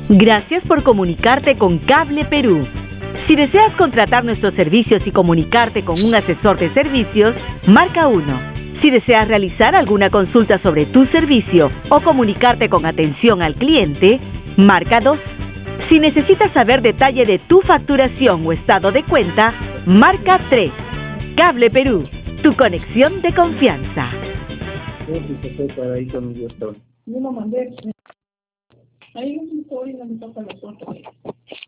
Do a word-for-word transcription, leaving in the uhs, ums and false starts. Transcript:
Gracias por comunicarte con Cable Perú. Si deseas contratar nuestros servicios y comunicarte con un asesor de servicios, marca uno. Si deseas realizar alguna consulta sobre tu servicio o comunicarte con atención al cliente, marca dos. Si necesitas saber detalle de tu facturación o estado de cuenta, marca tres. Cable Perú, tu conexión de confianza. Yo lo mandé. Ahí no estoy, no me toca la foto.